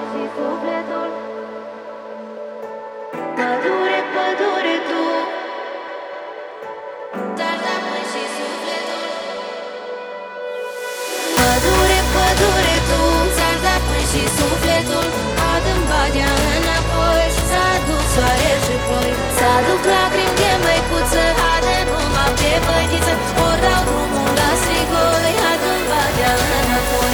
și sufletul. Pădure, pădure tu, ți-ar da până și sufletul. Pădure, pădure tu, ți-ar da până și sufletul. Adă-mi Badea înapoi și s-aduc soare și ploi. S-aduc lacrimi de măicuță, adă numai pe bădiță. Ori dau drumul la strigoi, adă-mi Badea înapoi.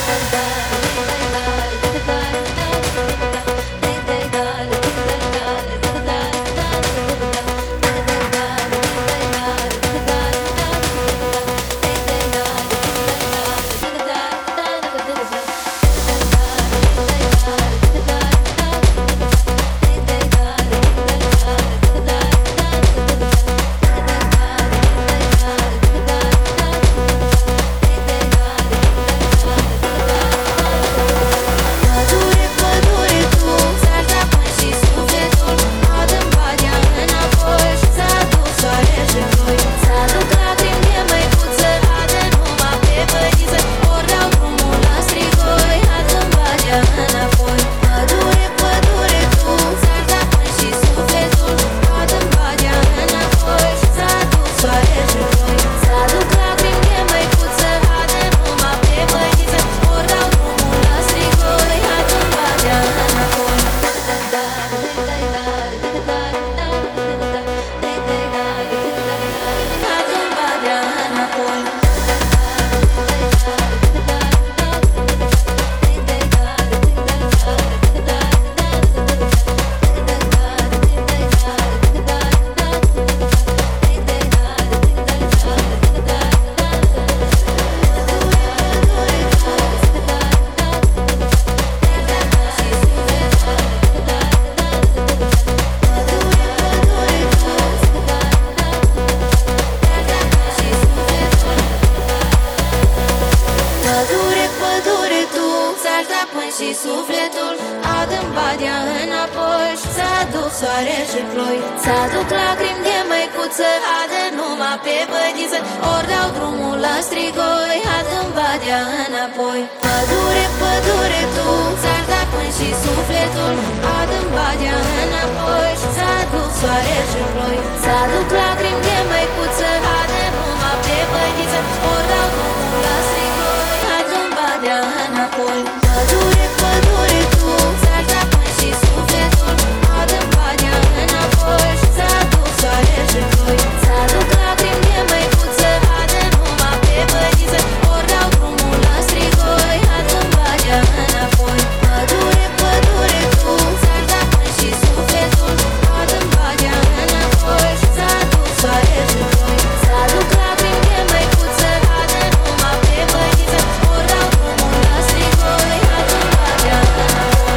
Și sufletul, adă-mi Badea înapoi și s-aduc soare și ploi. S-aduc lacrimi de măicuță, adă numai pe bădiță. Ori dau drumul la strigoi, adă-mi Badea înapoi. Pădure, pădure tu, ți-ar da până și sufletul. Adă-mi Badea înapoi și s-aduc soare și ploi. S-aduc lacrimi de măicuță, adă numai pe bădiță. Ori dau drumul la strigoi, adă-mi Badea înapoi. Pădure, pădure tu, ți-ar da până și sufletul. Adă-mi Badea înapoi și s-aduc soare și ploi. S-aduc lacrimi de măicuță, adă numai pe bădiță. Ori dau drumul la strigoi, adă-mi Badea înapoi. Pădure, pădure tu, ți-ar da până și sufletul. Adă-mi Badea înapoi și s-aduc soare și ploi. S-aduc lacrimi de măicuță, adă numai pe bădiță. Ori dau drumul la strigoi, adă-mi Badea înapoi.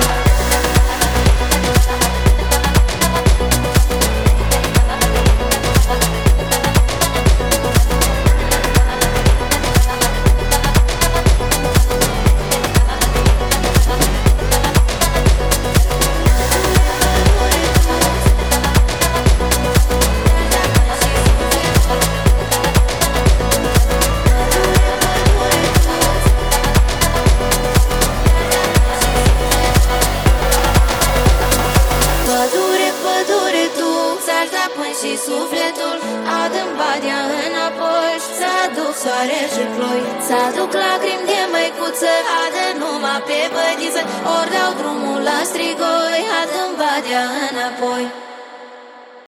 Pădure, pădure tu, ți-ar da până și sufletul. Adă-mi Badea înapoi și s-aduc soare și ploi. S-aduc lacrimi de măicuță, adă numai pe bădiță. Ori dau drumul la strigoi, adă-mi Badea înapoi.